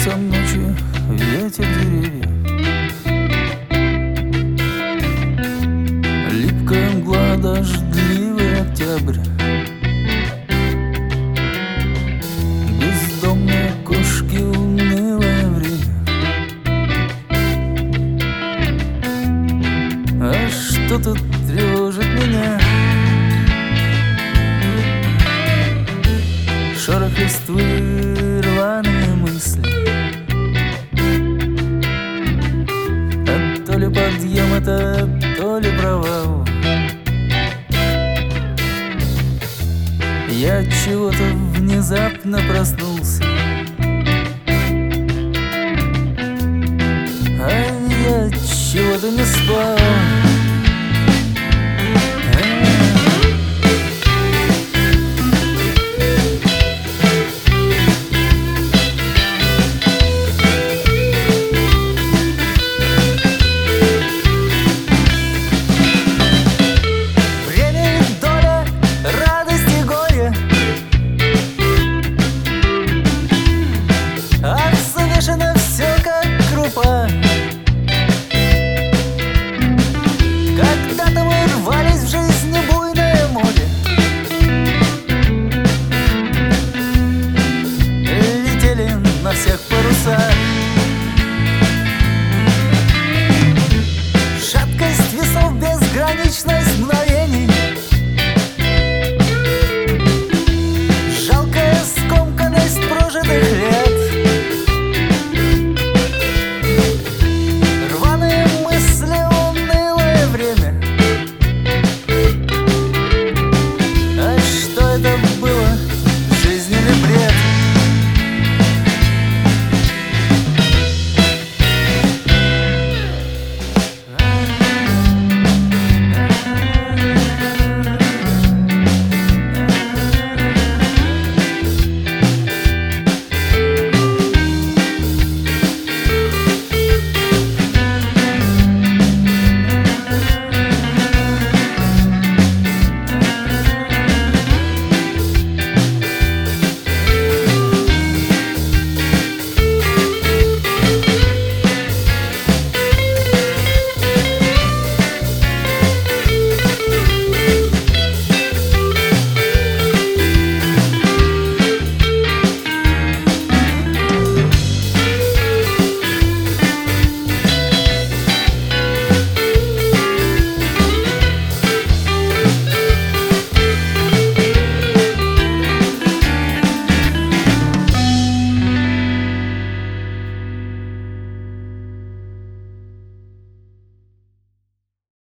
Часом ночи ветер деревья, липкая мгла, дождливый октябрь, бездомные кошки, унылое время. А что тут тревожит меня? Шорох листвы, рваные мысли, а то ли подъем это, то ли провал. Я чего-то внезапно проснулся, а я чего-то не спал. Взвешено все как крупа. Когда-то мы рвались в жизни буйное море, летели на всех парусах.